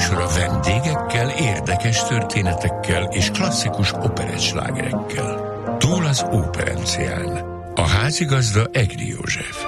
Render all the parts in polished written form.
műsora vendégekkel, érdekes történetekkel és klasszikus operettslágerekkel. Túl az óperencián. A házigazda Egri József.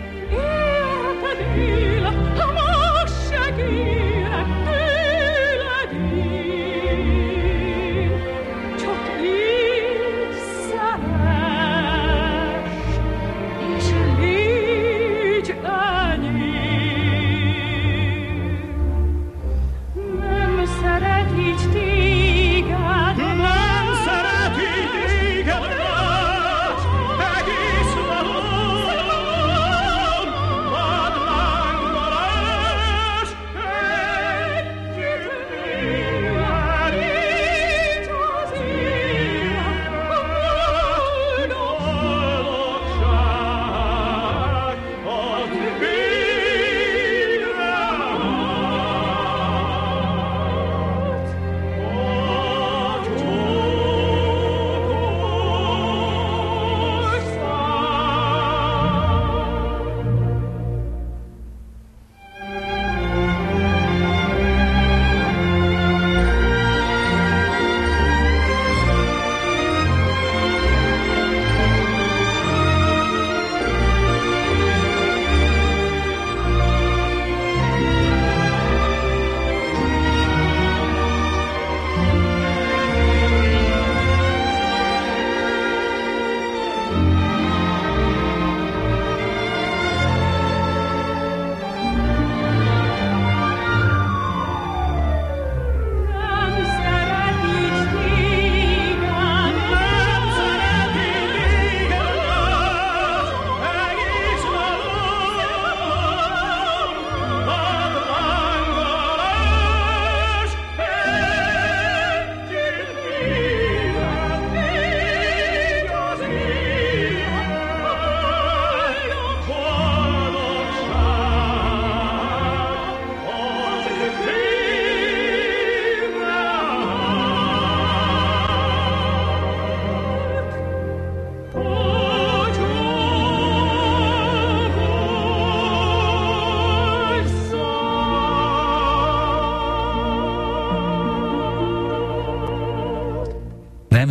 Segírek tőled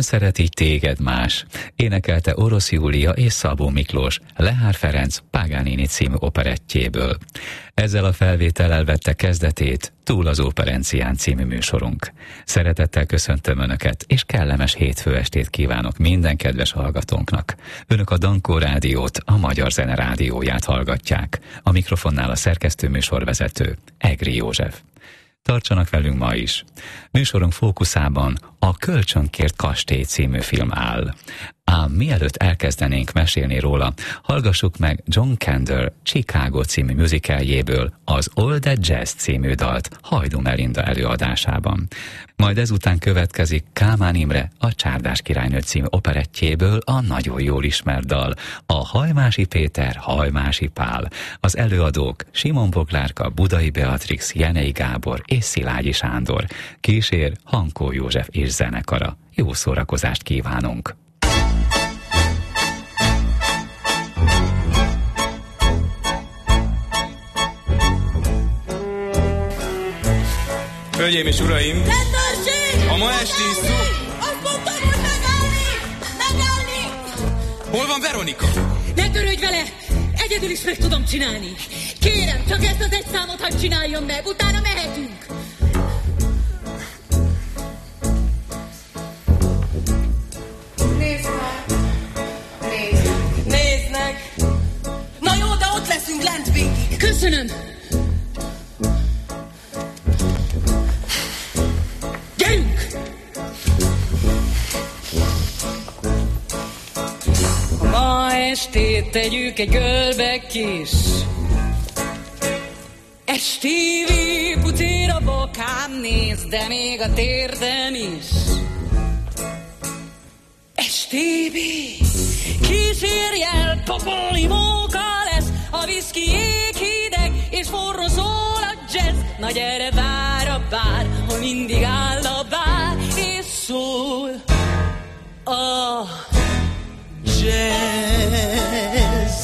szeret így téged más. Énekelte Orosz Júlia és Szabó Miklós Lehár Ferenc Paganini című operettjéből. Ezzel a felvétellel vette kezdetét Túl az Operencián című műsorunk. Szeretettel köszöntöm Önöket, és kellemes hétfő estét kívánok minden kedves hallgatónknak. Önök a Dankó Rádiót, a Magyar Zene Rádióját hallgatják. A mikrofonnál a szerkesztő műsorvezető, Egri József. Tartsanak velünk ma is. Műsorunk fókuszában a Kölcsönkért kastély című film áll. Ám mielőtt elkezdenénk mesélni róla, hallgassuk meg John Kander Chicago című musicaljéből az All That Jazz című dalt Hajdú Melinda előadásában. Majd ezután következik Kálmán Imre a Csárdás királynő című operettjéből a nagyon jól ismert dal, a Hajmási Péter, Hajmási Pál. Az előadók Simon Boglárka, Budai Beatrix, Jenei Gábor és Szilágyi Sándor. Kísér Hankó József és zenekara. Jó szórakozást kívánunk! Hölgyeim és uraim! Rendőrség! A ma esti szó... Azt mondtam, hogy megállni! Megállni! Hol van Veronika? Ne törődj vele! Egyedül is meg tudom csinálni. Kérem, csak ezt az egy számot hadd csináljon meg, utána mehetünk. Néznek! Na jó, de ott leszünk lent végig. Köszönöm! Ma estét tegyük egy görbe kis esti pucéra bokám néz, de még a térdem is. Esti kísérjel, pokoli móka lesz, a viszki jéghideg, és forró szól a jazz. Na gyere, vár a bár, hol mindig áll a bár, és szól a jazz.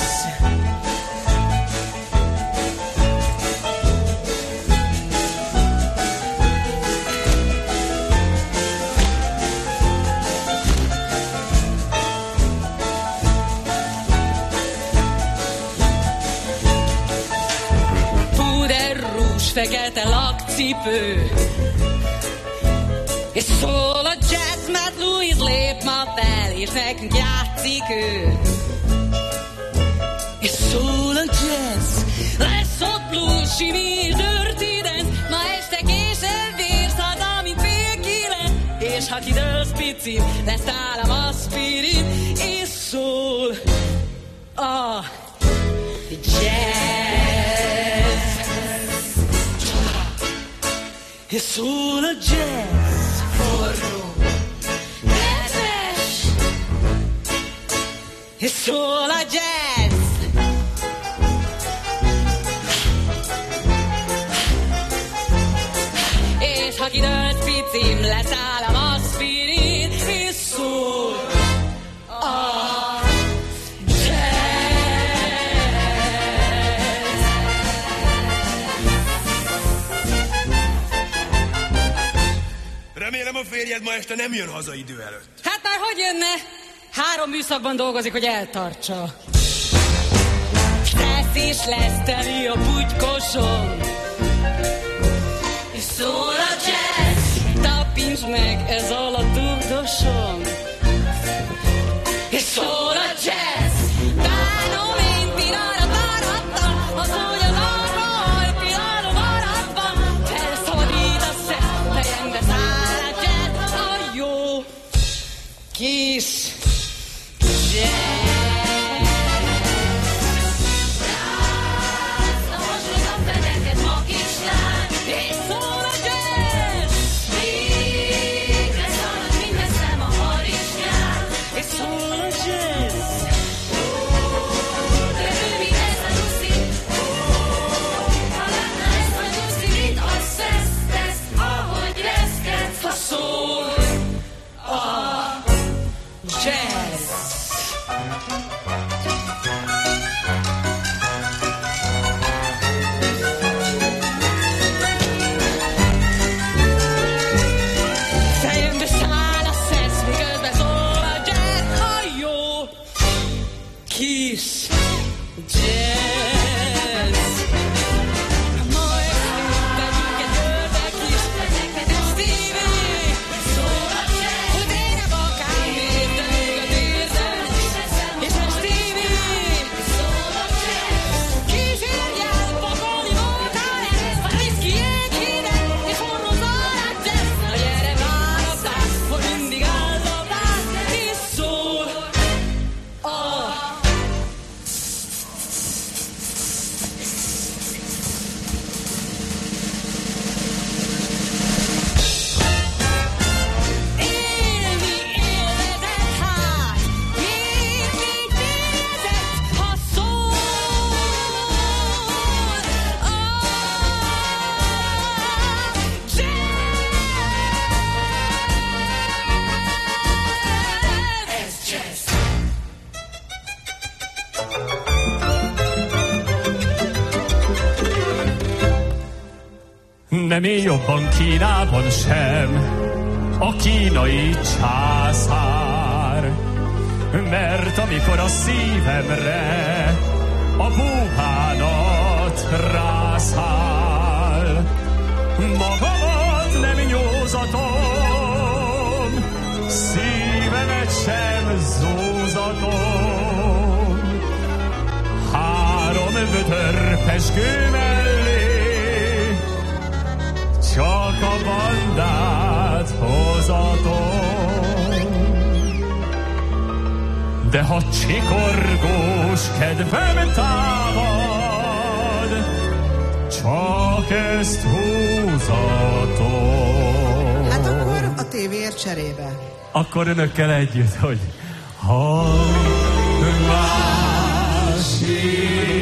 Puderrús, fekete lakcipő, és szól a jazz, mert Louis lép ma fel, és nekünk játszik ő. És szól a jazz, lesz ott blues, simi és dirty dance, ma este később vérszad, amint fél 9, és ha kidőlsz picit, lesz nálam aspirin, és szól a jazz. És szól a jazz, forró, nedves, és szól a jazz. És ha kidőlt picim, leszáll a aspirin, és szól a jazz. Remélem a férjed ma este nem jön haza idő előtt. Hát már hogy jönne? 3 műszakban dolgozik, hogy eltartsa. Tesz és lesz teli a bugykosom, és szól a jazz. Tapints meg, ez alatt dugdosom, és szól a jazz. Bánom én pillanat maradva, az úgy az alkohol pillanat maradva. Felszabadít a szesz, fejembe száll a jazz, a jó kis jazz. Fejembe száll a szesz, miközben Nem él jobban Kínában sem a kínai császár, mert amikor a szívemre a búbánat rászál, magamat nem nyózatom, szívemet sem zúzatom. 3 vödör pezsgő mellé csak a bandát hozatom. De ha csikorgós kedvem támad, csak ezt húzatom. Hát akkor a tévéért cserébe. Akkor önökkel együtt, hogy hajmási.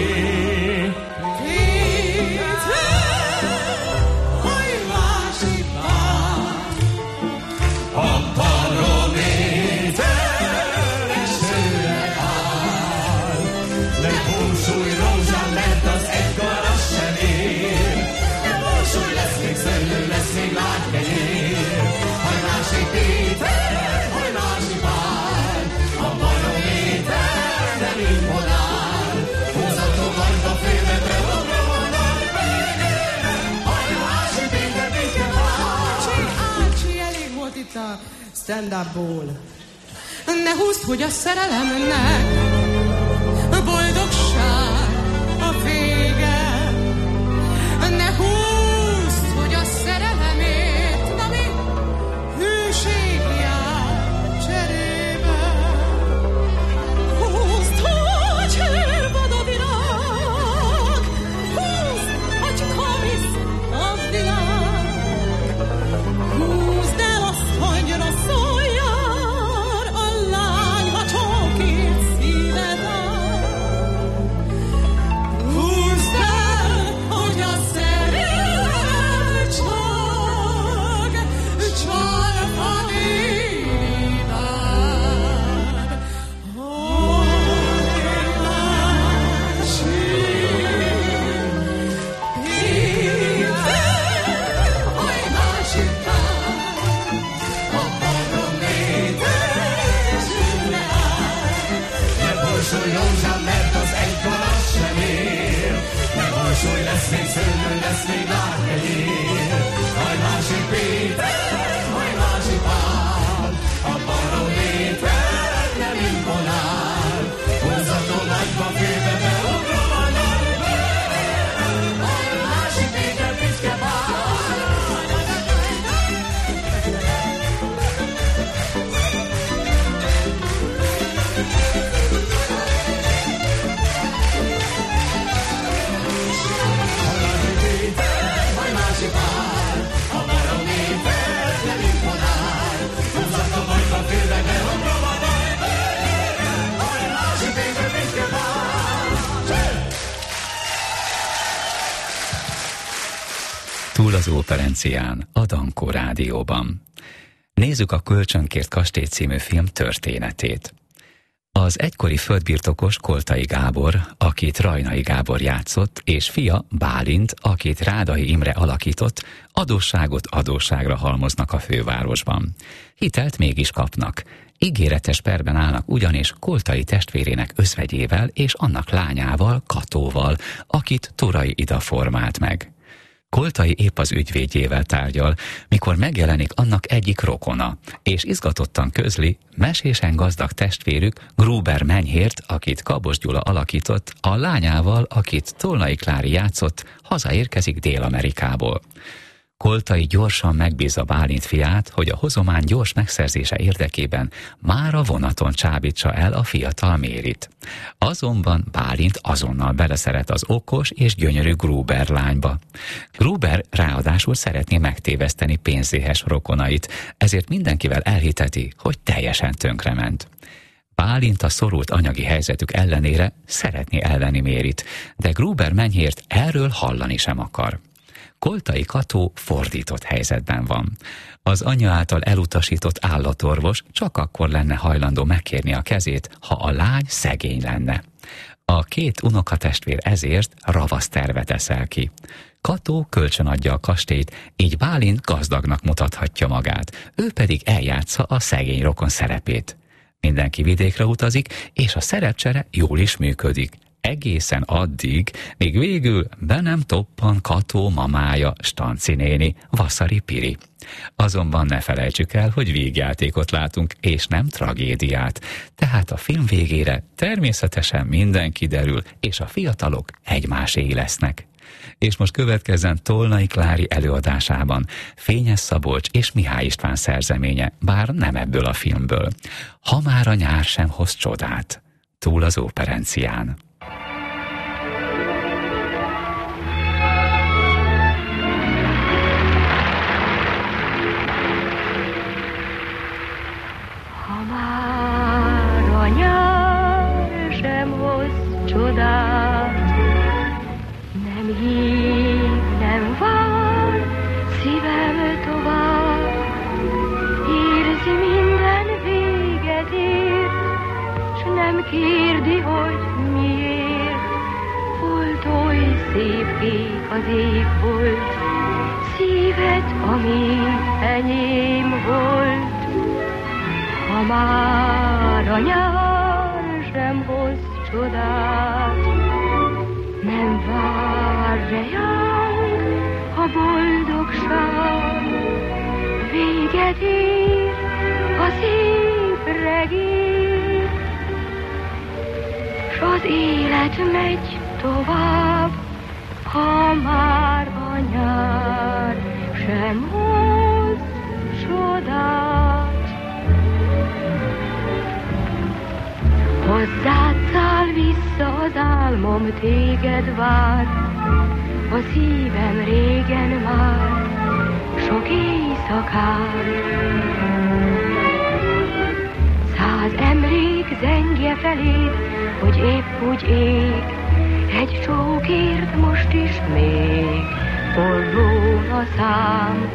Stand-upból. Ne húzd, hogy a szerelemnek a boldogság a vége. Ne húzd, hogy a szerelemét, ami hűség jár cserébe. Húzd, hogy elvad a virág, húzd, hogy kavisz a világ. Húzd el azt, hogy szóljon a lány, ha csókít szíved áll. Húzd el, hogy a szerelem csak idán. Súly lesz még szőlő, lesz még látkegyér. Hajmási Péter, hajmási Pál, a barométer nem imponál. Húzatom nagyba félbe, beugrom a nagy bőr. Hajmási Péter, Picske Pál. Túl az Óperencián, a Dankó Rádióban. Nézzük a Kölcsönkért kastély című film történetét. Az egykori földbirtokos Koltai Gábor, akit Rajnai Gábor játszott, és fia Bálint, akit Rádai Imre alakított, adósságot adósságra halmoznak a fővárosban. Hitelt mégis kapnak. Ígéretes perben állnak ugyanis Koltai testvérének özvegyével és annak lányával, Katóval, akit Toray Ida formált meg. Koltai épp az ügyvédjével tárgyal, mikor megjelenik annak egyik rokona, és izgatottan közli, mesésen gazdag testvérük Gruber Menyhért, akit Kabos Gyula alakított, a lányával, akit Tolnai Klári játszott, hazaérkezik Dél-Amerikából. Koltai gyorsan megbízza Bálint fiát, hogy a hozomány gyors megszerzése érdekében már a vonaton csábítsa el a fiatal Mérit. Azonban Bálint azonnal beleszeret az okos és gyönyörű Gruber lányba. Gruber ráadásul szeretné megtéveszteni pénzéhes rokonait, ezért mindenkivel elhiteti, hogy teljesen tönkrement. Bálint a szorult anyagi helyzetük ellenére szeretné elvenni Mérit, de Gruber Menyhért erről hallani sem akar. Koltai Kató fordított helyzetben van. Az anyja által elutasított állatorvos csak akkor lenne hajlandó megkérni a kezét, ha a lány szegény lenne. A két unokatestvér ezért ravasz tervet eszel ki. Kató kölcsönadja a kastélyt, így Bálint gazdagnak mutathatja magát, ő pedig eljátsza a szegény rokon szerepét. Mindenki vidékre utazik, és a szerepcsere jól is működik. Egészen addig, míg végül be nem toppan Kató mamája, Stanci néni, Vaszary Piri. Azonban ne felejtsük el, hogy vígjátékot látunk, és nem tragédiát. Tehát a film végére természetesen minden kiderül, és a fiatalok egymáséi lesznek. És most következzen Tolnai Klári előadásában Fényes Szabolcs és Mihály István szerzeménye, bár nem ebből a filmből. Ha már a nyár sem hoz csodát. Túl az Óperencián. Nem hív, nem vár, szívem tovább, érzi minden véget ér, s nem kérdi, hogy miért. Volt oly szép kék az ég volt, szíved, ami enyém volt. Ha már a nyár sem hoz csodát, nem vár rejánk a boldogság, véget ér a szép regény, s az élet megy tovább, ha már a nyár sem hoz csodát. Hozzád száll vissza az álmom, téged vár, a szívem régen már, sok éjszakán. 100 emlék zengje feléd, hogy épp úgy ég, egy csókért most is még forró a szám.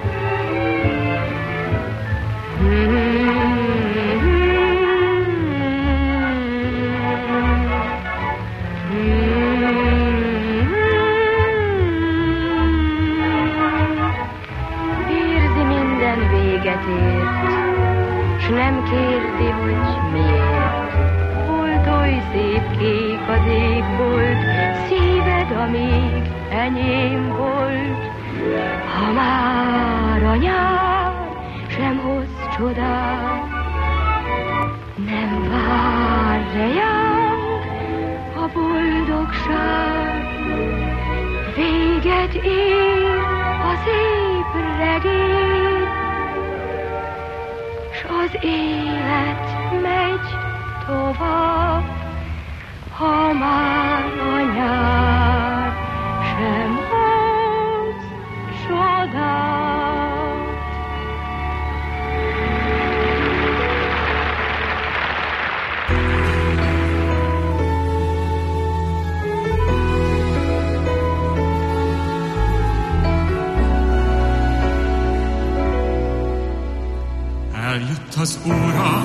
Véget ért, s nem kérdi, hogy miért. Volt oly szép kék az ég volt, szíved, amíg enyém volt. Ha már a nyár sem hoz csodát, nem vár rejánk a boldogság, véget ér a szép regény, s az élet megy tovább, ha már a nyár sem hoz csodát. Eljött az óra,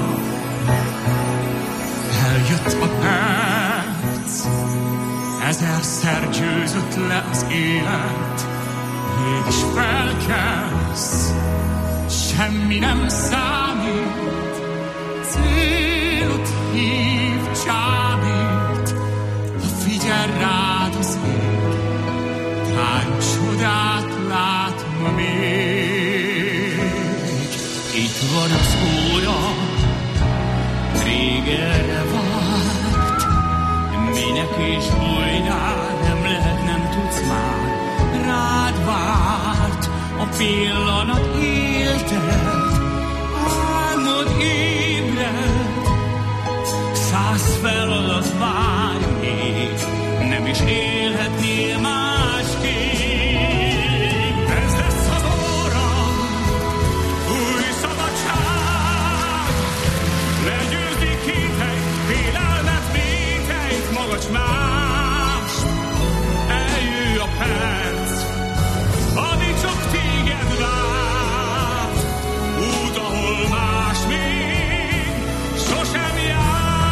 eljött a perc, ezerszer győzött le az élet, mégis felkelsz, semmi nem számít, szél hív, csábít, ha figyel rád az ég, hány csodát lát ma még. Itt van az óra, rég erre várt, minek és olynál nem lehet, nem tudsz már, rád várt, a pillanat éltet, álmod ébred, 100 feladat vár még, nem is élhetnél másképp. Ez lesz az óra, új szabadság, legyőzni kételyt, félelmet, vételyt, magadj mást, eljő a perc, ami csak téged várt, út, ahol más még sosem járt.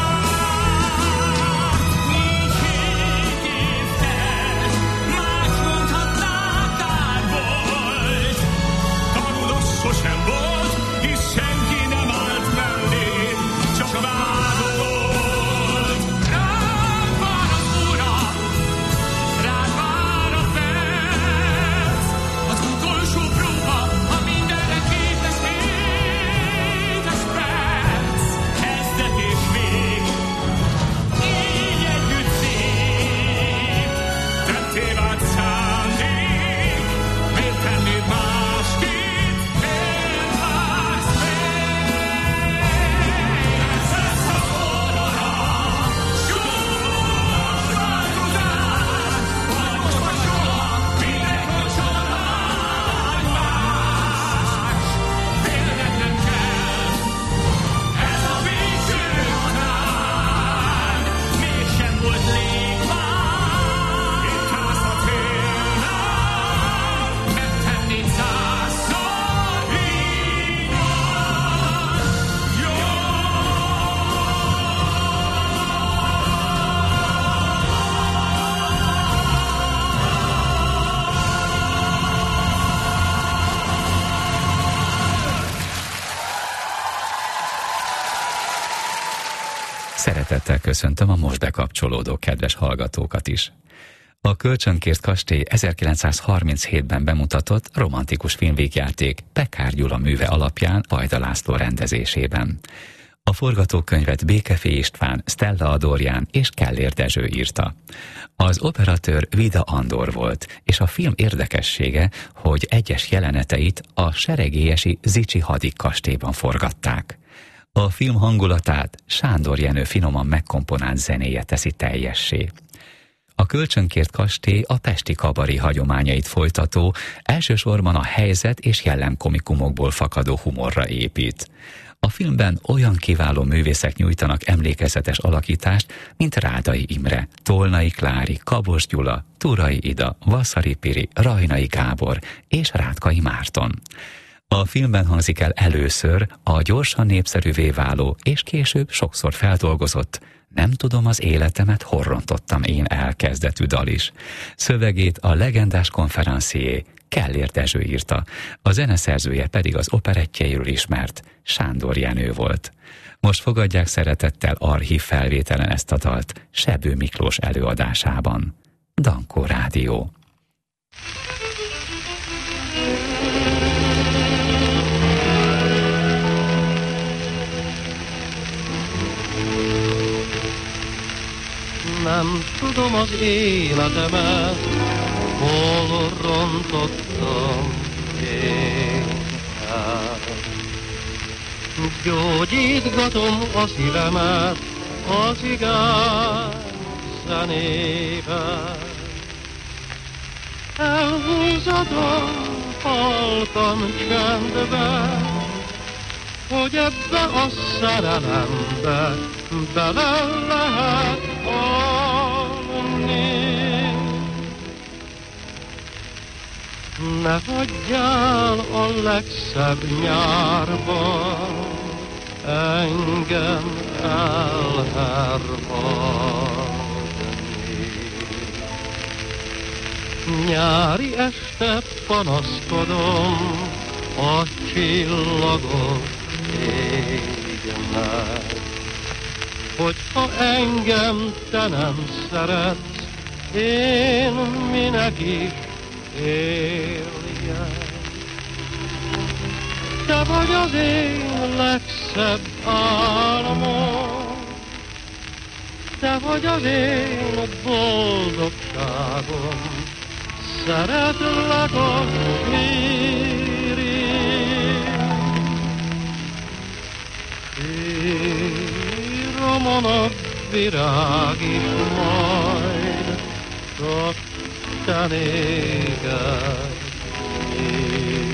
Nincs még évtest, más mondhatnák, kár volt. Tanuld, az sosem volt, hisz senki nem állt mellé, csak vádolt. Rád vár az óra, rád vár a perc, az utolsó próba, a mindenre képes édes perc. Kezdet és vég, így együtt szép, tetté vált szándék, miért tennéd másképp, miért vársz még? Ez lesz az óra, gyors változás, vagy most vagy soha, minek a család más. Félned nem kell, ez a végső határ, mégsem volt lég már. Itt állsz a célnál, megtennéd 100-szor, így van, jó. Szeretettel köszöntöm a most bekapcsolódó kedves hallgatókat is. A Kölcsönkért kastély 1937-ben bemutatott romantikus filmvégjáték Pekár Gyula műve alapján Vajda László rendezésében. A forgatókönyvet Békefé István, Stella Adorján és Kellér Dezső írta. Az operatőr Vida Andor volt, és a film érdekessége, hogy egyes jeleneteit a seregélyesi Zichy hadikkastélyban forgatták. A film hangulatát Sándor Jenő finoman megkomponált zenéje teszi teljessé. A Kölcsönkért kastély a pesti kabari hagyományait folytató, elsősorban a helyzet és jellemkomikumokból fakadó humorra épít. A filmben olyan kiváló művészek nyújtanak emlékezetes alakítást, mint Rádai Imre, Tolnai Klári, Kabos Gyula, Turai Ida, Vaszari Piri, Rajnai Gábor és Rátkai Márton. A filmben hangzik el először a gyorsan népszerűvé váló és később sokszor feldolgozott Nem tudom az életemet, hol rontottam én el kezdetű dal is. Szövegét a legendás konferencié Kellér Dezső írta, a zeneszerzője pedig az operettjeiről ismert Sándor Jenő volt. Most fogadják szeretettel archív felvételen ezt a dalt Sebő Miklós előadásában. Dankó Rádió. Nem tudom az életemet, hol rontottam én el. Gyógyítgatom a szívemet az igaz zenével. Elhúzadom halkan csendbe, hogy ebbe a szerelembe bele lehet halni. Ne hagyjál a legszebb nyárban engem elhervadni. Nyári este panaszkodom a csillagos égen. meg. Hogyha engem te nem szeretsz, én minek is éljek. Te vagy az én legszebb álmom, te vagy az én boldogságom, szeretlek az érig. Írom a napvirág is majd, csak te néged érig.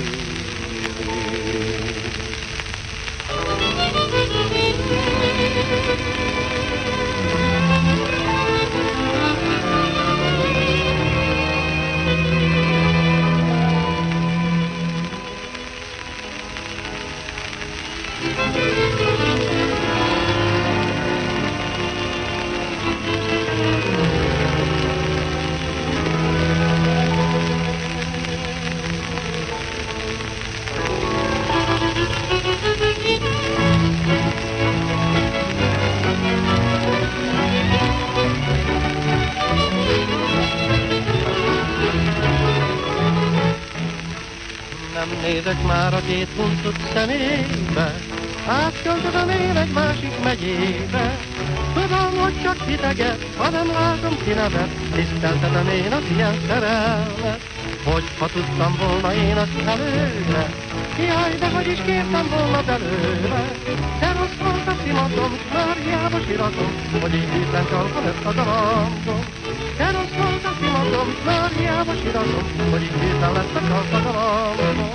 Nézek már a két huncut szemébe, átköltözöm egy másik megyébe. Tudom, hogy csak hiteget, ha nem látom ki nevet, tiszteltetem én az ilyen szerelmet. Hogyha tudtam volna én azt előre, jaj, de hogy is kértem volna belőle. De rossz volt a szimatom, már hiába siratom, hogy így hűtlen csalva lett a galambom. De rossz volt a szimatom, már hiába siratom, hogy így hűtlen lett a csalva galambom.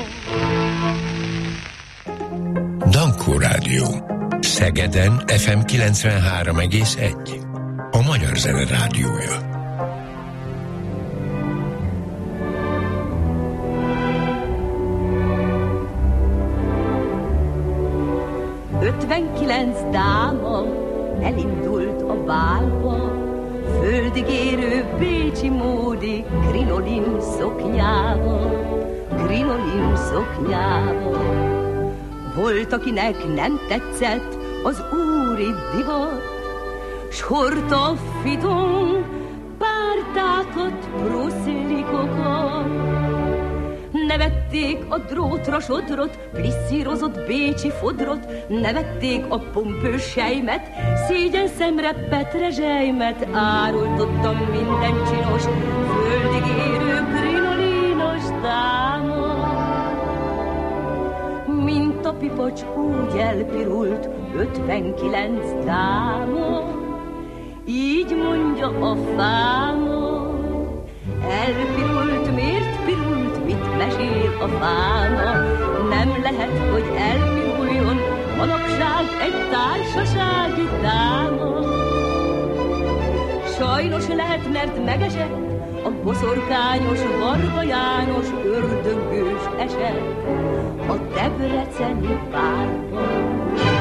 Dankó Rádió. Szegeden FM 93,1. A Magyar Zene Rádiója. Ötvenkilenc dáma elindult a bálba, földig érő bécsi módi krinolin szoknyával, krinolin szoknyával. Volt, akinek nem tetszett az úri divat, s hordta a fidon pártákat, bruszlikokat. Nevették a drótra sodrot, plisszírozott bécsi fodrot, nevették a pompős sejmet, szégyen szemre petrezselymet, árultottam minden csinos, földig érő krinolinos dáma. Mint a pipacs úgy elpirult 59 dáma, így mondja a fáma. Elpirult, miért pirult, mit mesél a fáma? Nem lehet, hogy elpiruljon manapság egy társasági dáma. Sajnos lehet, mert megesett a boszorkányos Varga János ördögős eset a debreceni párban.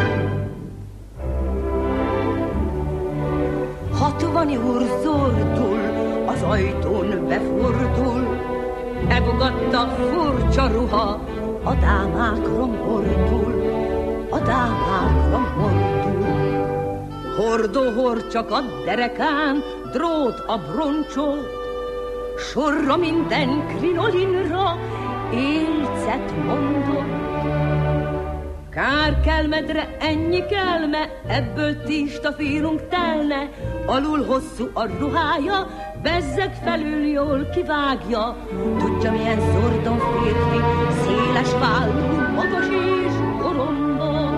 60 úr zordul, az ajtón befordul, befogadta furcsa ruha, a dámákra mordul, a dámákra mordul. Hordó hord csak a derekán, drót a broncsot, sorra minden krinolinra élcet mondott. Kár kelmedre ennyi kelme, ebből tistafírunk telne, alul hosszú a ruhája, bezzeg felül jól kivágja. Tudja, milyen zordon férfi, széles vállú, magas és goromba.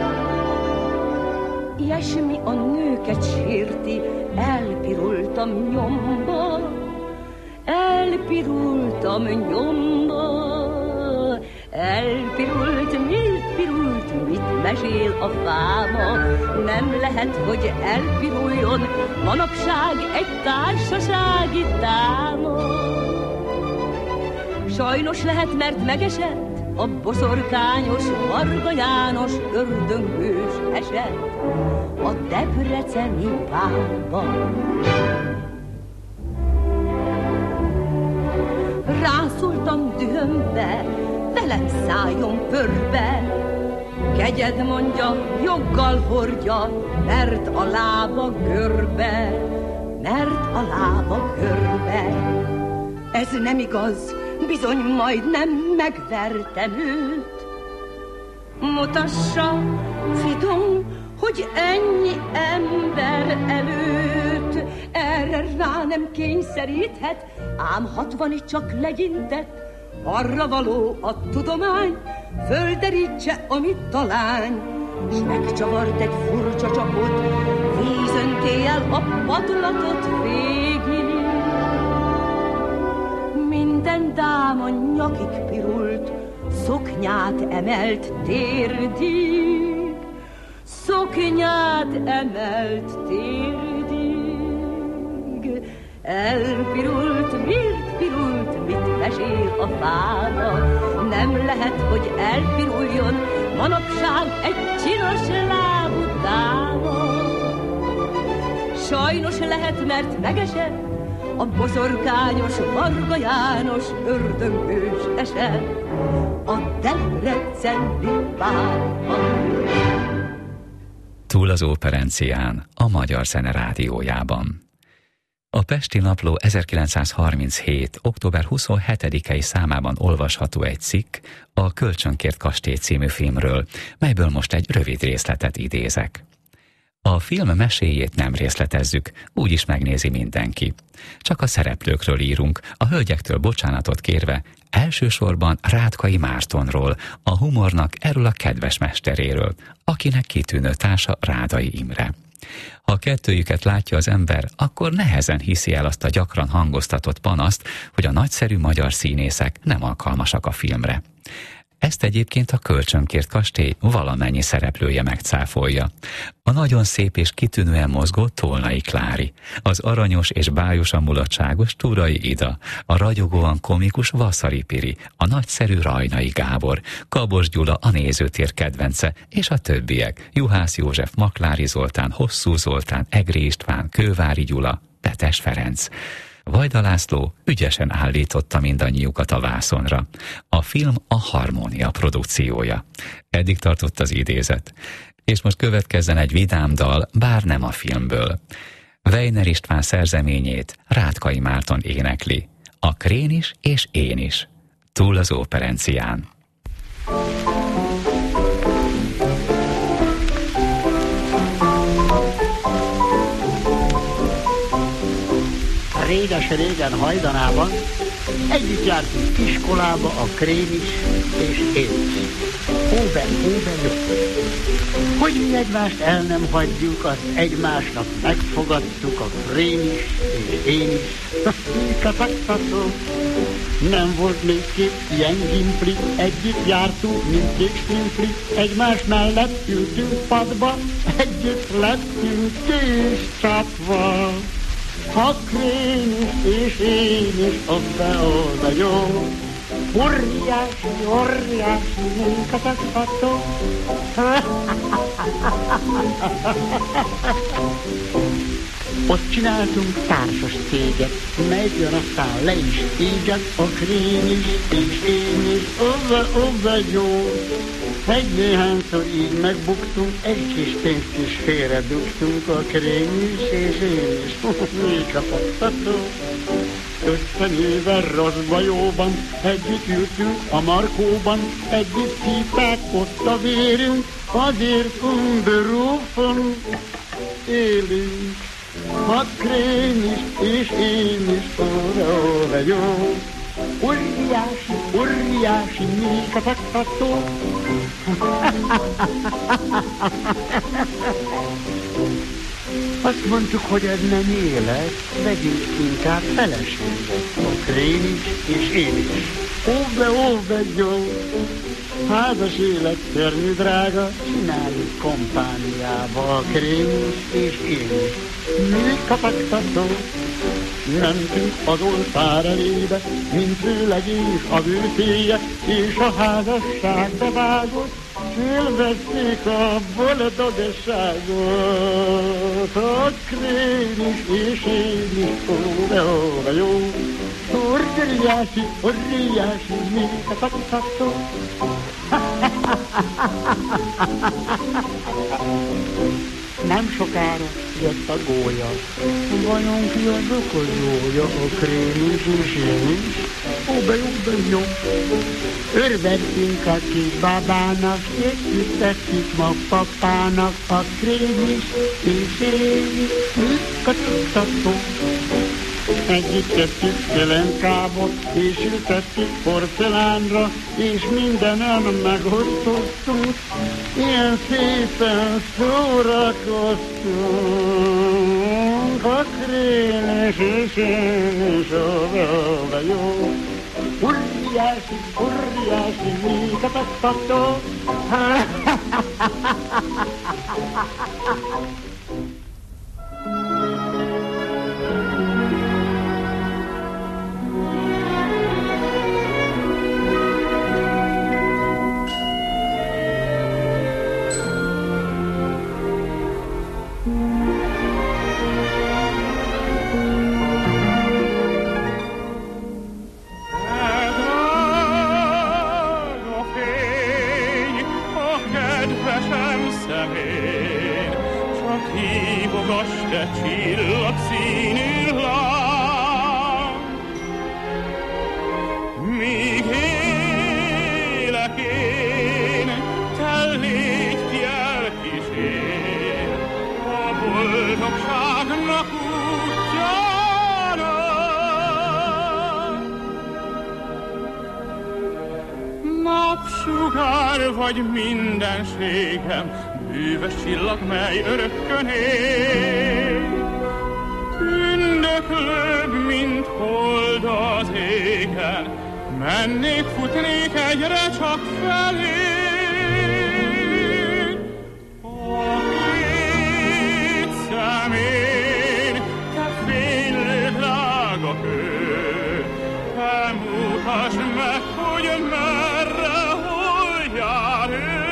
Ilyesmi a nőket sérti, elpirultam nyomba, elpirultam nyomba. Elpirult, miért pirult, mit mesél a fáma? Nem lehet, hogy elpiruljon manapság egy társasági dáma. Sajnos lehet, mert megesett a boszorkányos Varga János ördöngős eset a debreceni párban. Rászóltam dühömbe, velem szálljon pörbe, Kegyed mondja, joggal hordja, mert a lába görbe, mert a lába görbe. Ez nem igaz, bizony majdnem megvertem őt. Mutassa, finom, hogy ennyi ember előtt erre rá nem kényszeríthet, ám 60 csak legyintett. Arra való a tudomány, földerítse, amit talány, s megcsavart egy furcsa csapot, vízönté el a padulatot végig. Minden dáma nyakig pirult, szoknyát emelt térdig, szoknyát emelt térdig. Elpirult, miért pirult, mit mesél a fána? Nem lehet, hogy elpiruljon manapság egy csinos lábú dáma. Sajnos lehet, mert megesett a boszorkányos Varga János ördögős eset a debreceni párban. Túl az Operencián, a Magyar Zene Rádiójában. A Pesti Napló 1937. október 27-i számában olvasható egy cikk a Kölcsönkért kastély című filmről, melyből most egy rövid részletet idézek. A film meséjét nem részletezzük, úgyis megnézi mindenki. Csak a szereplőkről írunk, a hölgyektől bocsánatot kérve, elsősorban Rátkai Mártonról, a humornak erről a kedves mesteréről, akinek kitűnő társa Rádai Imre. Ha kettőjüket látja az ember, akkor nehezen hiszi el azt a gyakran hangoztatott panaszt, hogy a nagyszerű magyar színészek nem alkalmasak a filmre. Ezt egyébként a Kölcsönkért kastély valamennyi szereplője megcáfolja. A nagyon szép és kitűnően mozgó Tolnai Klári, az aranyos és bájosan mulatságos Turai Ida, a ragyogóan komikus Vaszari Piri, a nagyszerű Rajnai Gábor, Kabos Gyula a nézőtér kedvence, és a többiek, Juhász József, Maklári Zoltán, Hosszú Zoltán, Egri István, Kővári Gyula, Petes Ferenc. Vajda László ügyesen állította mindannyiukat a vászonra. A film a Harmónia produkciója. Eddig tartott az idézet. És most következzen egy vidám dal, bár nem a filmből. Weiner István szerzeményét Rátkai Márton énekli. A Krén is és én is. Túl az Operencián. Réges-régen hajdanában együtt jártunk iskolába, a Krén is és én is. Óben jó. Hogy mi egymást el nem hagyjuk, azt egymásnak megfogadtuk, a Krén is és én is. Kataktató. Nem volt még két ilyen gimpli, együtt jártunk, mint két stimpli, egymás mellett ültünk padba, együtt lettünk kézcsapva. A Krén is és én is oda jó, óriási munkatagható. Ott csináltunk társas céget, melyből aztán le is égett, a Krén is és én is oda jó. Egy néhányszor így megbuktunk, egy kis pénzt is félredugtunk, a Krén is és én is. Mi kapattató. 50 éve rosszba jóban, együtt ültünk a Markóban, együtt szívták ott a vérünk, azért unberufen élünk. A Krén is és én is oda jó. Óriási mékatagható. Azt mondtuk, hogy ez nem élet, vegyünk inkább feleséget. A Krén is és én is. Óve jó. Házas élet szörnyű drága, csináljuk kompániába, a Krén is és én is. Mi kapagtató. Mentünk az oltár elébe, mint vőlegés a vőféje, és a házasságba vágott, élvezték a boldogságot. A Krén is és én is, óra jó, óriási, mékatagható. Nem sokára jött a gólya. Vajon ki az okozója, a krémis és én is? Ó, örvendünk a kis babának, tettük ma papának, a krémis és én is. Kacsuktató. Együtt tettük szelenkábot, és ültettük porcelánra, és mindenen megosztottuk, ilyen szépen szórakoztunk. A krémis és én is oda jó. Óriási, mi katattató. Napsugár vagy mindenségem, bűvös csillag, mely örökkön ég. Ündöklőbb, mint hold az égen, mennék, futnék egyre csak felé. A két szemén, te fénylő drága kő, te mutasd meg, hogy merre, hol jár ő.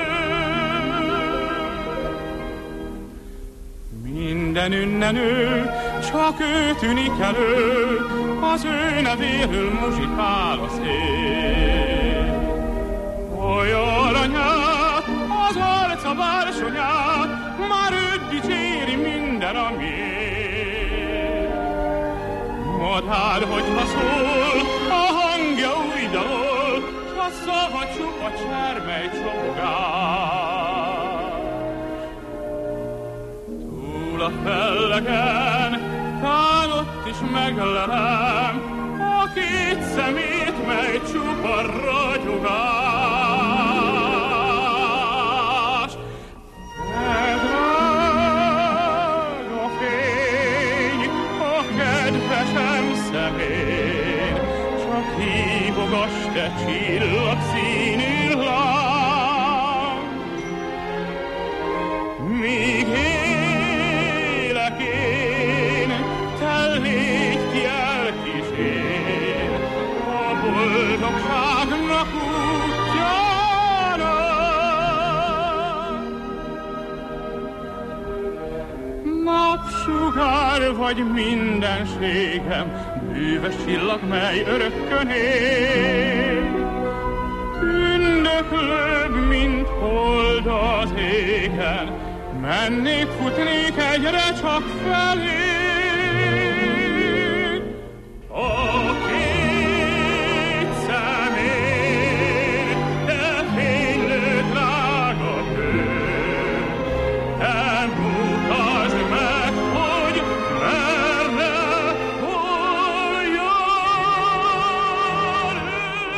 Minden ünnen ő, csak ő tűnik elő, az ő nevéről muzsikál a szél. Oly aranyát, az arca bársonyát, már őt dicséri minden, ami él. Madár, hogyha szól, a hangja új dalol, s a szava csupa csermely csongál. Túl a fellegen, tán ott is meglelem a két szemét, mely csupa ragyogás. De drága fény a kedvesem szemén, csak hívogass te csillagszínű lány. Míg élek én, te légy ki elkísér a boldogságnak útjára. Napsugár vagy mindenségem, bűvös csillag, mely örökkön ég. Ündöklőbb, mint hold az égen, mennék, futnék egyre csak felé. A két szemén, te fénylő drága kő, te mutasd meg, hogy merre, hol jár ő.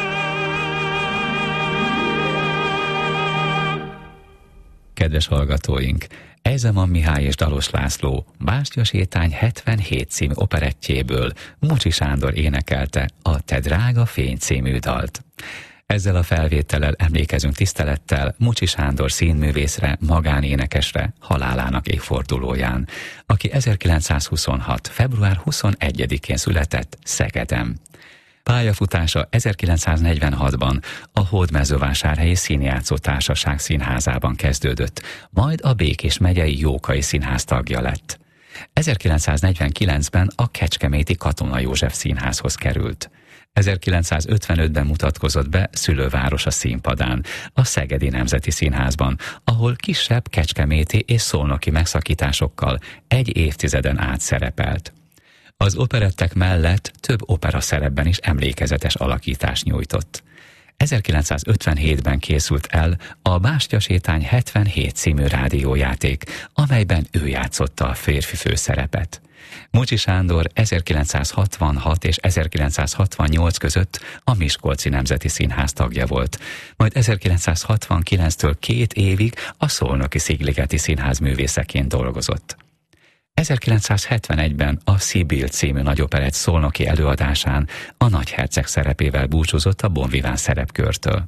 Kedves hallgatóink, Ejzeman Mihály és Dalos László Bástyasétány 77 című operettjéből Mucsi Sándor énekelte a Te drága fény című dalt. Ezzel a felvétellel emlékezünk tisztelettel Mucsi Sándor színművészre, magánénekesre halálának évfordulóján, aki 1926. február 21-én született Szegeden. Pályafutása 1946-ban a Hódmezővásárhelyi Színjátszó Társaság színházában kezdődött, majd a Békés megyei Jókai Színház tagja lett. 1949-ben a kecskeméti Katona József Színházhoz került. 1955-ben mutatkozott be szülővárosa színpadán, a Szegedi Nemzeti Színházban, ahol kisebb kecskeméti és szolnoki megszakításokkal egy évtizeden át szerepelt. Az operettek mellett több opera szerepben is emlékezetes alakítást nyújtott. 1957-ben készült el a Bástyasétány 77 című rádiójáték, amelyben ő játszotta a férfi főszerepet. Mucsi Sándor 1966 és 1968 között a Miskolci Nemzeti Színház tagja volt, majd 1969-től 2 évig a Szolnoki Szigligeti Színház művészeként dolgozott. 1971-ben a Szibil című nagyoperett szolnoki előadásán a nagyherceg szerepével búcsúzott a Bonviván szerepkörtől.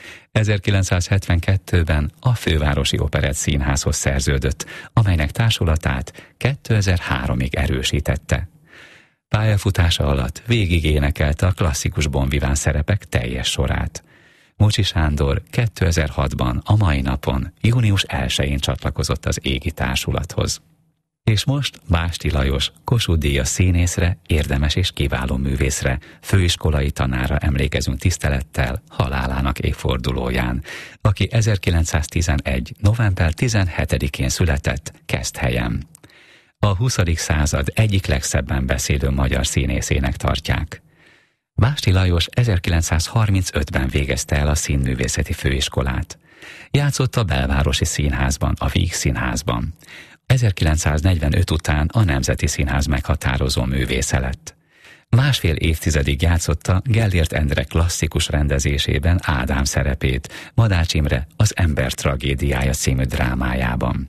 1972-ben a Fővárosi Operett Színházhoz szerződött, amelynek társulatát 2003-ig erősítette. Pályafutása alatt végig énekelte a klasszikus Bonviván szerepek teljes sorát. Mucsi Sándor 2006-ban a mai napon, június 1-én csatlakozott az égi társulathoz. És most Básti Lajos, Kossuth-díjas színészre, érdemes és kiváló művészre, főiskolai tanára emlékezünk tisztelettel halálának évfordulóján, aki 1911. november 17-én született Keszthelyen. A 20. század egyik legszebben beszélő magyar színészének tartják. Básti Lajos 1935-ben végezte el a színművészeti főiskolát. Játszott a Belvárosi Színházban, a Víg Színházban. 1945 után a Nemzeti Színház meghatározó művésze lett. Másfél évtizedig játszotta Gellért Endre klasszikus rendezésében Ádám szerepét, Madács Imre az Ember tragédiája című drámájában.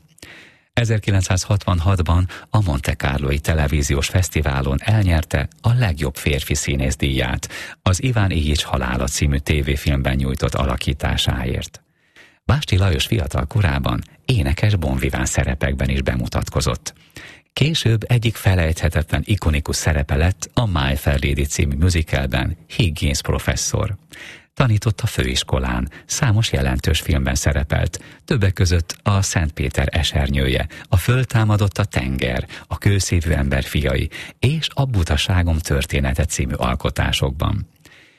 1966-ban a Monte Carloi Televíziós Fesztiválon elnyerte a legjobb férfi színész díját az Iván Iljics halála című tévéfilmben nyújtott alakításáért. Básti Lajos fiatal korában énekes bonviván szerepekben is bemutatkozott. Később egyik felejthetetlen ikonikus szerepe lett a My Fair Lady című musicalben Higgins professzor. Tanított a főiskolán, számos jelentős filmben szerepelt, többek között a Szent Péter esernyője, a Föltámadott a tenger, a Kőszívű ember fiai és a Butaságom története című alkotásokban.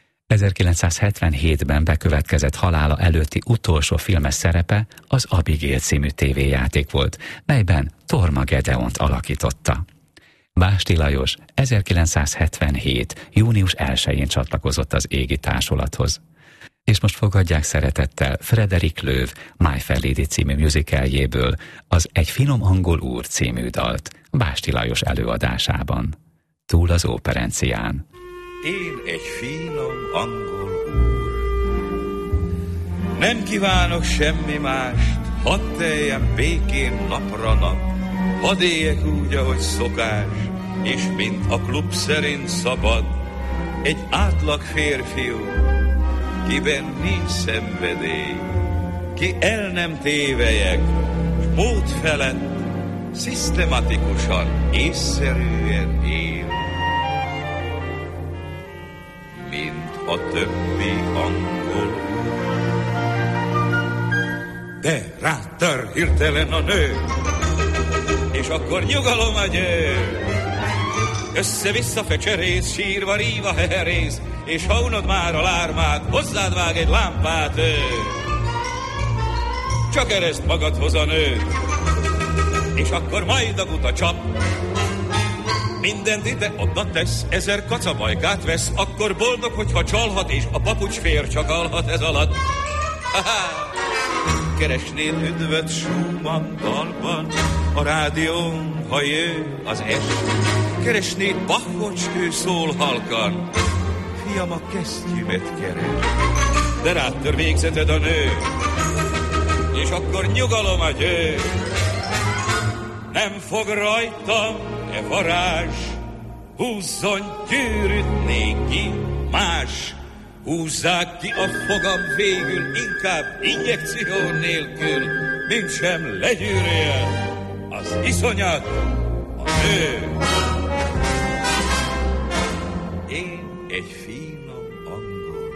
1977-ben bekövetkezett halála előtti utolsó filmes szerepe az Abigail című tévéjáték volt, melyben Torma Gedeont alakította. Básti Lajos 1977. június 1-én csatlakozott az égi társulathoz. És most fogadják szeretettel Frederick Loewe My Fair Lady című musicaljéből az Egy finom angol úr című dalt Básti Lajos előadásában. Túl az óperencián. Én egy finom angol úr, nem kívánok semmi mást, hadd teljem békén napra nap, hadd éljek úgy, ahogy szokás, és mint a klub szerint szabad, egy átlag férfiú, kiben nincs szenvedély, ki el nem tévelyek, s mód felett, szisztematikusan, észszerűen él. Mint a többi angol úr. De rátör hirtelen a nő, és akkor nyugalom a győ. Össze-vissza fecserész, sírva ríva heherész, és ha unod már a lármát, hozzád vág egy lámpát ő. Csak ereszt magadhoz a nő, és akkor majd a guta csap. Mindent ide-oda tesz, 1000 kacabajkát vesz, akkor boldog, hogyha csalhat, és a papucs fér csak alhat ez alatt. Ha-ha! Keresnél üdvöt Schumann dalban, a rádión, ha jön az est. Keresnéd Bachot, ő szól halkan, fiam, a kesztyűmet keres. De rátör végzeted a nő, és akkor nyugalom a győ. Nem fog rajtam e varázs, húzzon gyűrűt néki más. Húzzák ki a fogam végül, inkább injekció nélkül, mint sem legyűrje az iszonyat, a nő. Én egy finom angol,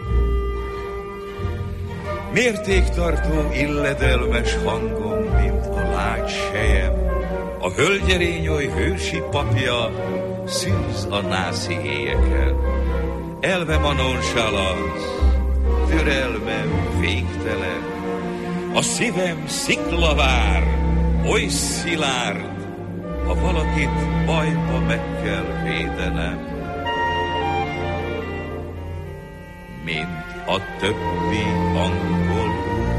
mértéktartó illedelmes hangom, mint a lágy sejem, a hölgyerény oly hősi papja szűz a nászi éjekkel. elvem a nonchalance, türelmem végtelen, a szívem sziklavár, oly szilárd, ha valakit bajba meg kell védenem. Mint a többi angol.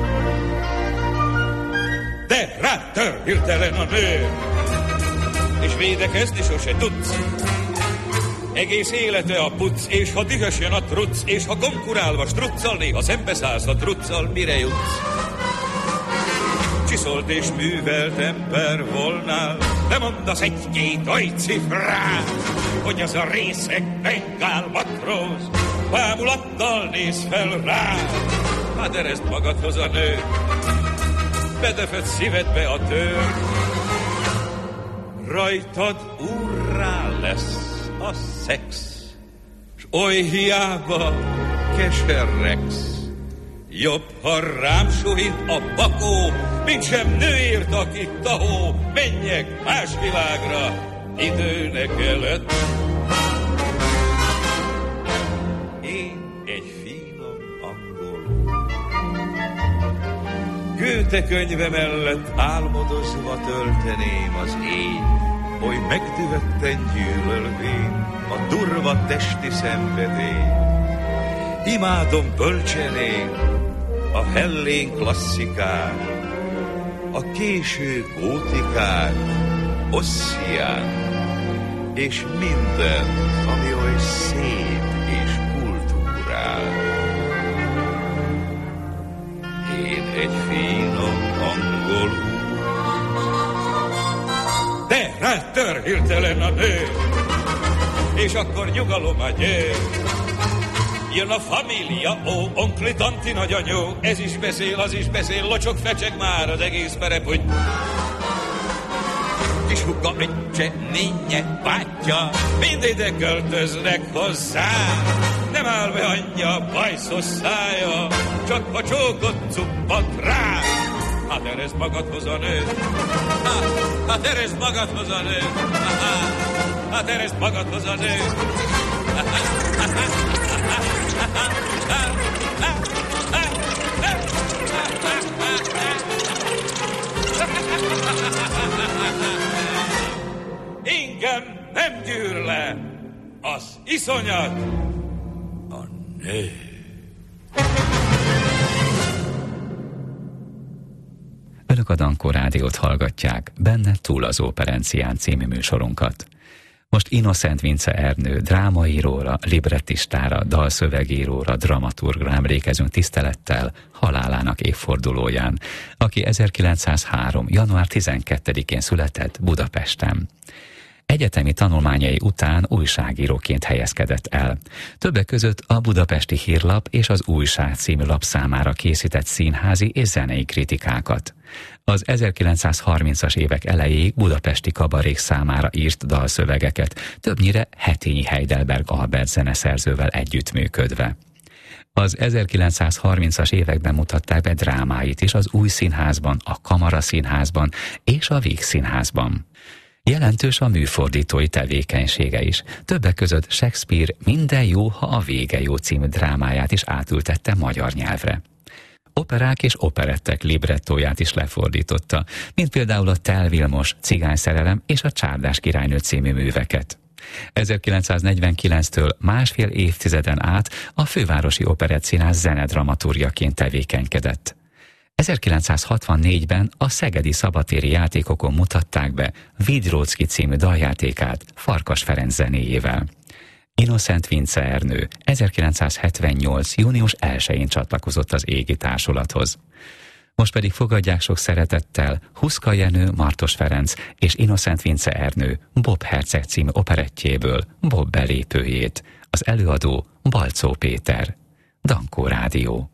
De rátör hirtelen a nő, és védekezni sose tudsz. Egész élete a puc, és ha dühös jön a truc, és ha konkurálva strucccal, néha szembeszállsz a truccal, mire jutsz? Csiszolt és művelt ember volnál, de mondasz egy-két oly cifrát, hogy az a részeg bengál matróz bámulattal néz fel rá. Hát eresd magadhoz a nő, bedefed szívedbe a tör, rajtad úrrá lesz a szex, s oly hiába keserregsz. Jobb, ha rám suhít a bakó, mint sem nőért, aki tahó. Menjek más világra, időnek előtt. Én egy finom angol, Goethe könyve mellett álmodozva tölteném az éj, oly megdühötten gyűlölvén a durva testi szenvedély. Imádom bölcsenén a hellén klasszikát, a késő gótikát, Ossian, és minden, ami oly szép és kultúrál. Én egy finom angol úr, de rátör hirtelen a nő, és akkor nyugalom a győ. Jön a família, ó, onkli, tanti, nagyanyó, ez is beszél, az is beszél, locsok, fecseg már az egész perepony. Kis húga, öccse, nénye, bátyja, mind ide költöznek hozzá. Nem áll be anyja, bajszos szája, csak a csókot cuppat rá. Hát eresd magadhoz a nő, hát eresd magadhoz a nő, hát eresd magadhoz a nő. Engem nem gyűr le az iszonyat, a nő. Önök a Dankó Rádiót hallgatják, benne Túl az Operencián című műsorunkat. Most Innocent Vince Ernő drámaíróra, librettistára, dalszövegíróra, dramaturgra emlékezünk tisztelettel halálának évfordulóján, aki 1903. január 12-én született Budapesten. Egyetemi tanulmányai után újságíróként helyezkedett el. Többek között a Budapesti Hírlap és az Újság című lap számára készített színházi és zenei kritikákat. Az 1930-as évek elejéig budapesti kabarék számára írt dalszövegeket, többnyire Hetényi Heidelberg Albert zeneszerzővel együttműködve. Az 1930-as években mutatták be drámáit is az Új Színházban, a Kamara Színházban és a Víg Színházban. Jelentős a műfordítói tevékenysége is. Többek között Shakespeare Minden jó, ha a vége jó című drámáját is átültette magyar nyelvre. Operák és operettek librettóját is lefordította, mint például a Tel Vilmos, Cigányszerelem és a Csárdás királynő című műveket. 1949-től másfél évtizeden át a Fővárosi Operettszínház zenedramaturjaként tevékenykedett. 1964-ben a Szegedi Szabadtéri Játékokon mutatták be Vidróczki című daljátékát Farkas Ferenc zenéjével. Innocent Vince Ernő 1978. június 1-én csatlakozott az égi társulathoz. Most pedig fogadják sok szeretettel Huszka Jenő, Martos Ferenc és Innocent Vince Ernő Bob Herceg című operettjéből Bob belépőjét. Az előadó Balczó Péter. Dankó Rádió.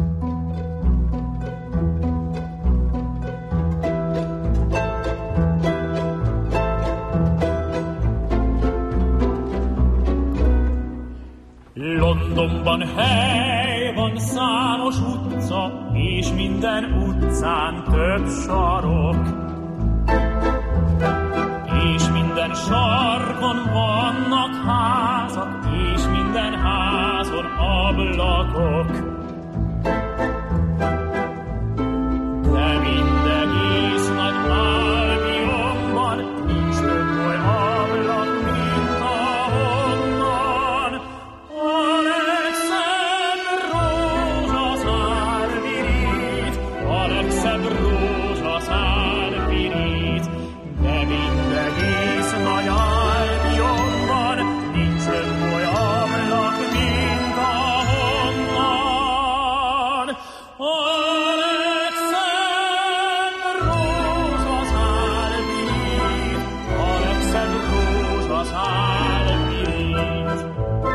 Londonban hely van, számos utca, és minden utcán több sarok. És minden sarkon vannak házak, és minden ház szál pirít.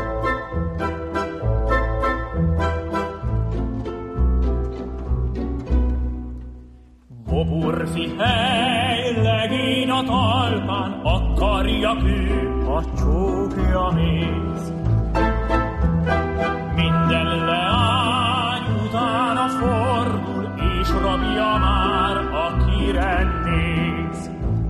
Boburfi hely legény a talpán, akarja ő, a csókja mész. Minden leány utána fordul, és rabja már, akire néz.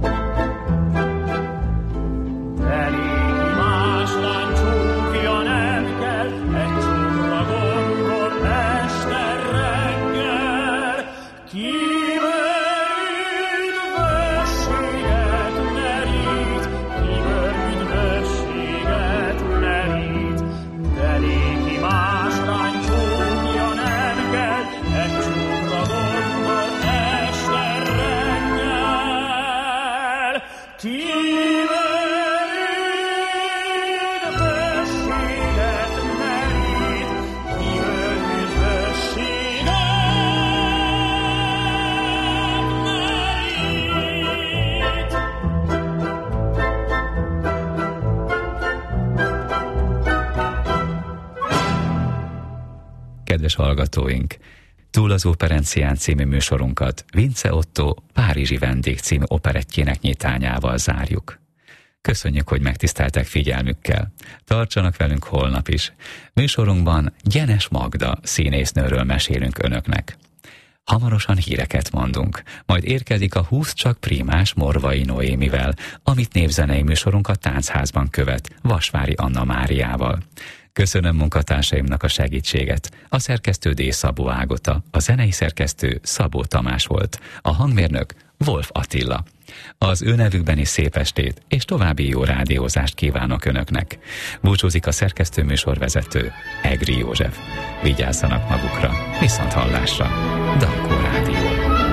De néki más lány csókja nem kell, egy csókra gondol este reggel. Kivel üdvösséget merít, kivel üdvösséget merít, de néki más lány csókja nem kell, egy csókra gondol este reggel. Kivel üdvösséget merít, kivel üdvösséget merít. Kedves hallgatóink, Túl az Operencián című műsorunkat Vince Otto Párizsi vendég című operettjének nyitányával zárjuk. Köszönjük, hogy megtiszteltek figyelmükkel. Tartsanak velünk holnap is. Műsorunkban Gyenes Magda színésznőről mesélünk önöknek. Hamarosan híreket mondunk, majd érkezik a 20 csak prímás Morvai Noémivel, amit népzenei műsorunk a Táncházban követ Vasvári Anna Máriával. Köszönöm munkatársaimnak a segítséget. A szerkesztő D. Szabó Ágota, a zenei szerkesztő Szabó Tamás volt, a hangmérnök Wolf Attila. Az ő nevükben is szép estét és további jó rádiózást kívánok önöknek. Búcsúzik a szerkesztő műsorvezető Egri József. Vigyázzanak magukra, viszont hallásra. Dankó Rádió.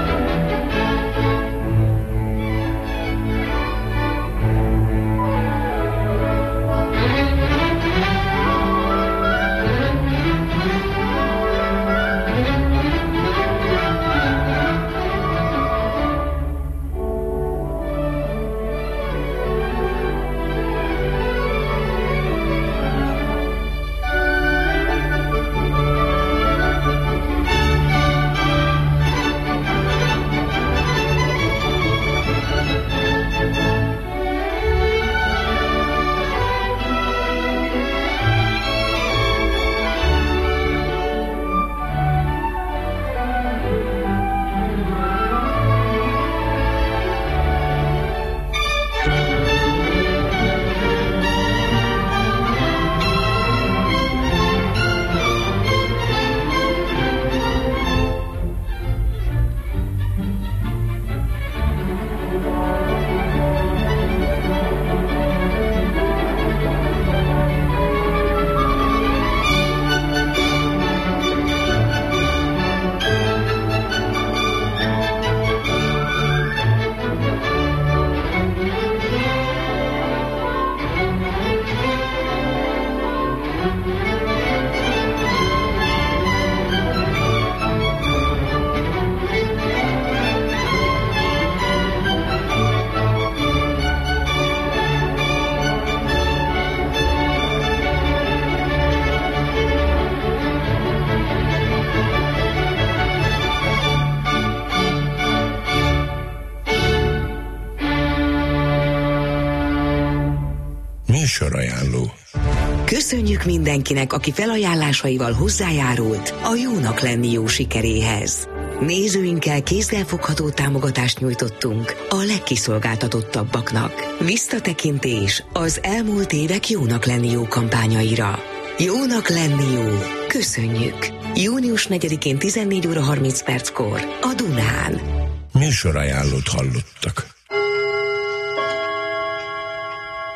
Műsorajánló. Köszönjük mindenkinek, aki felajánlásaival hozzájárult a Jónak lenni jó sikeréhez. Nézőinkkel kézzelfogható támogatást nyújtottunk a legkiszolgáltatottabbaknak. Visszatekintés az elmúlt évek Jónak lenni jó kampányaira. Jónak lenni jó. Köszönjük. Június 4-én 14 óra 30 perckor a Dunán. Műsorajánlót hallottak.